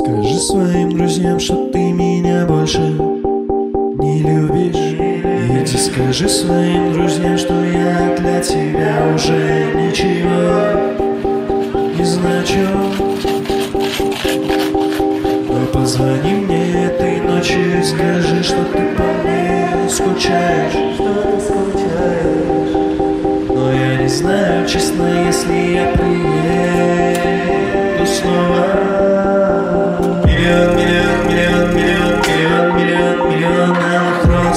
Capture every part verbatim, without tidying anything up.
Скажи своим друзьям, что ты меня больше не любишь. Иди скажи своим друзьям, что я для тебя уже ничего не значу. Но позвони мне этой ночью и скажи, что ты по мне скучаешь, что ты скучаешь. Но я не знаю, честно, если я приеду снова. Миллион, миллион, миллион, миллион, миллион, миллион, миллион алых роз.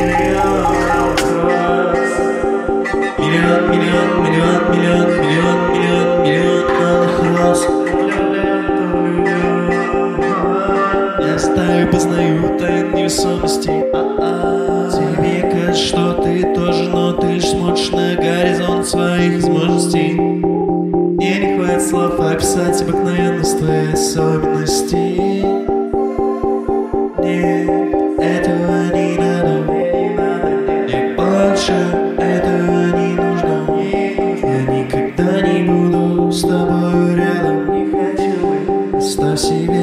Миллион, миллион, миллион, миллион, миллион, миллион, миллион алых роз. Я стою, познаю тайны невесомости. Тебе кажется, что ты тоже, но ты лишь смотришь на горизонт своих возможностей. Мне не хватит слов описать обыкновенность твоей особенности. Мне этого не надо, мне больше этого не нужно. Я никогда не буду с тобой рядом. Оставь себе